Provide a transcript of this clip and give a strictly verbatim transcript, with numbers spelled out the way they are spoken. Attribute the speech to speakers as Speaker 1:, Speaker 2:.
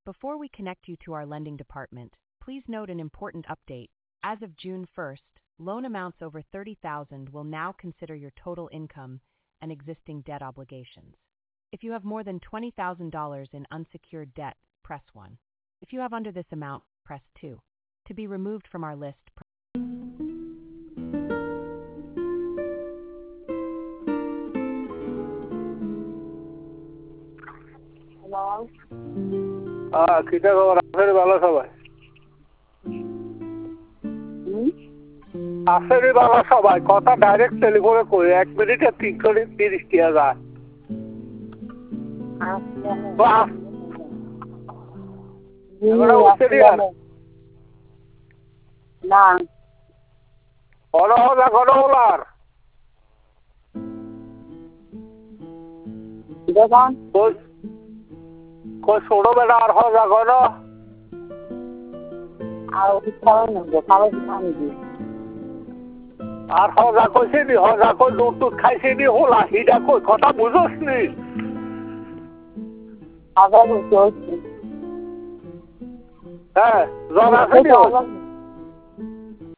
Speaker 1: Before we connect you to our lending department, please note an important update. As of June first, loan amounts over thirty thousand dollars will now consider your total income and existing debt obligations. If you have more than twenty thousand dollars in unsecured debt, press one. If you have under this amount, press two. To be removed from our list, press
Speaker 2: Hello?
Speaker 3: Ah, kita orang asal bala sabai.
Speaker 2: Hmm?
Speaker 3: Asal bala sabai. Kota direct telephone koi. Ek minute तीन सौ तीस किया जाए. Bas. Agora você liga.
Speaker 2: Não.
Speaker 3: Ora, ora, ora, ora.
Speaker 2: Devan?
Speaker 3: Koi, koi sono beda arha jago na.
Speaker 2: Aku tahu nih, kalau kita nih.
Speaker 3: Arha jago sih ni, arha jago lutut khai sih ni hola. Hida koi kota bujos ni.
Speaker 2: Apa itu?
Speaker 3: Eh, zona sih ni.